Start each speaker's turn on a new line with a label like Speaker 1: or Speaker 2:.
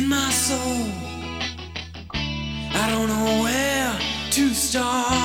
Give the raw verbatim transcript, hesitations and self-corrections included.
Speaker 1: in my soul. I don't know where to start.